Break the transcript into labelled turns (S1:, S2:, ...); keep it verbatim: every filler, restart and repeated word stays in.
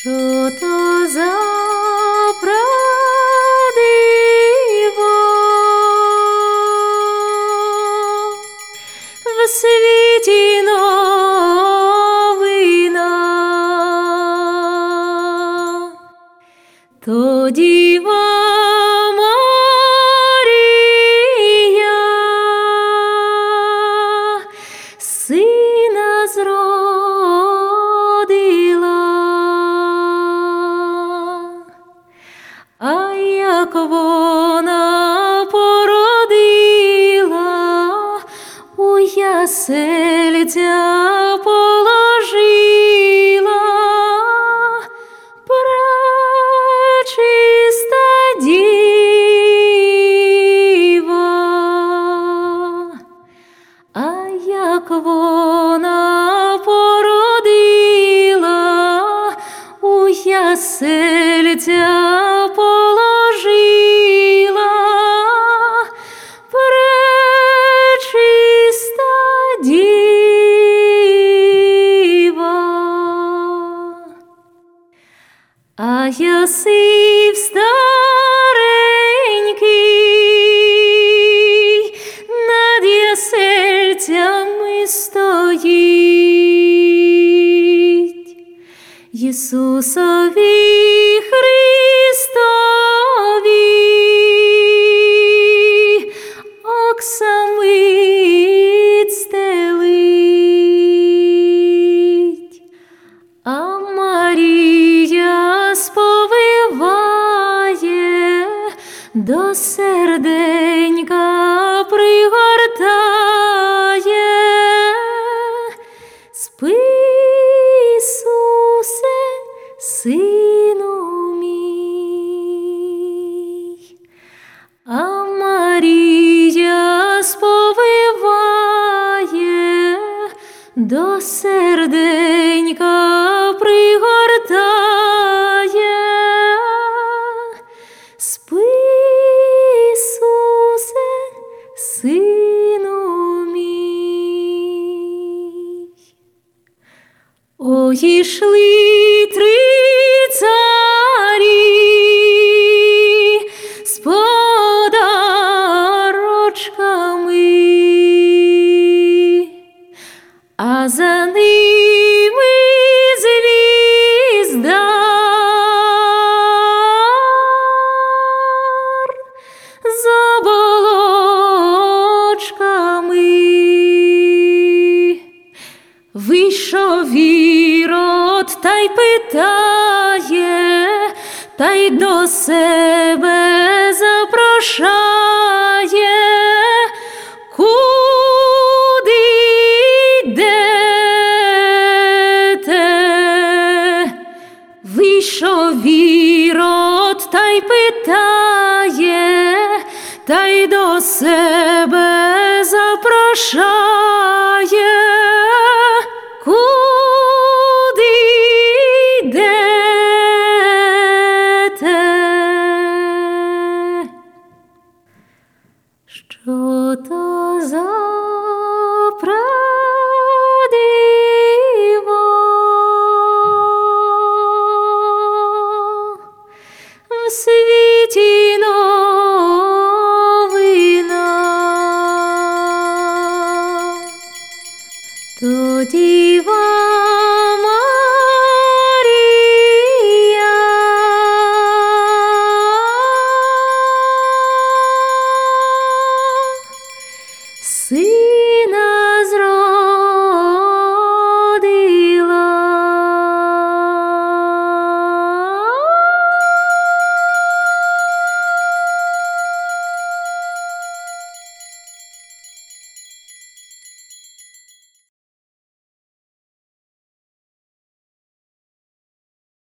S1: Що то за прадиво в світі новина? То Діва Марія сина зродила. А як вона породила, у ясельця положила, пречиста діва. А як вона породила, у ясельця положила, пречиста діва. А Йосиф старенький над ясельцями стоїть, Ісусові Христові оксамит стелить, а Марія сповиває, до серденька пригортає. Спи, Ісусе, сину мій. А Марія сповиває, до серденька пригортає. Спи, Ісусе, сину мій. Ой, ішли три царі з подарочками, а за ними звіздар з оболочками. Вийшов Ірод та й питає, та й до себе запрошає. Куди йдете? Вийшов Ірод та й питає, та й до себе запрошає.